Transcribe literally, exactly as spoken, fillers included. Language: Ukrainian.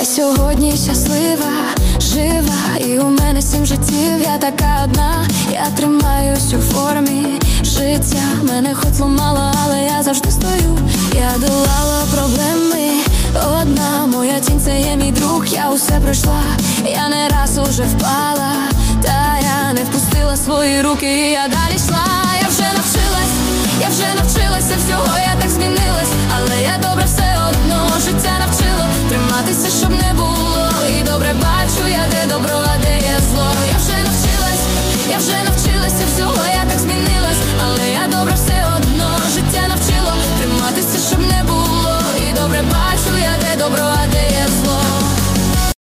Я сьогодні щаслива, жива, і у мене сім життів, я така одна. Я тримаюсь у формі життя, мене хоч зламало, але я завжди стою. Я долала проблеми одна, моя тінь це є мій друг, я усе пройшла. Я не раз уже впала, та я не впустила свої руки, і я далі йшла. Я вже навчилась, я вже навчилася всього, я так змінилась, але я добре все одно, життя навчило триматися, щоб не було. І добре бачу я, де добро.